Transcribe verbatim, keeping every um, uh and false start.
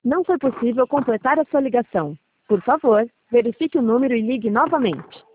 Não foi possível completar a sua ligação. Por favor, verifique o número e ligue novamente.